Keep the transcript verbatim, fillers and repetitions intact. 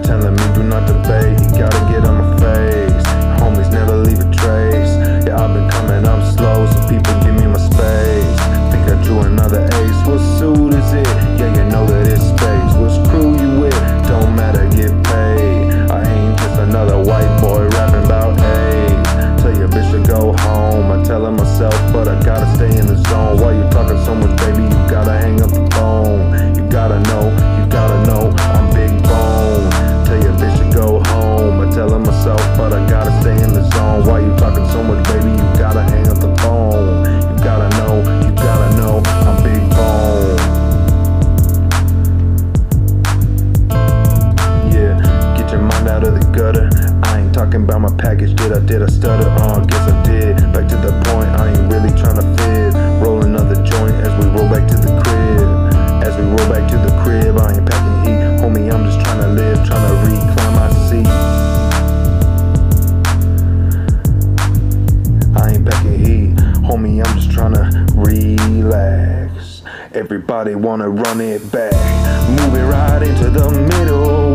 telling me do not debate. You gotta get on my face. Homies never leave a trace. Yeah, I've been coming up slow, so people give me my space. Think I drew another ace. What suit is it? Yeah, you know that it's space. Which crew you with? Don't matter, get paid. I ain't just another white boy rapping about AIDS. Tell your bitch to go home. I tell her myself, but I gotta stay in the zone. Why you talking so much, baby? You gotta hang up the phone. You gotta know, you gotta know, I'm big bone. Tell your bitch to go home. I tell her myself, but I gotta stay in the zone. Why you talking so much, baby? You gotta hang up the phone. You gotta know, you gotta know, I'm big bone. Yeah, get your mind out of the gutter. I ain't talking about my package, did I, did I stutter? Uh, guess I did. Back to the point, I ain't really tryna fit. Roll another joint as we roll back to the crib. As we roll back to the crib, I ain't packing heat. Homie, I'm just tryna live, tryna recline my seat. I ain't packing heat. Homie, I'm just tryna relax. Everybody wanna run it back. Move it right into the middle.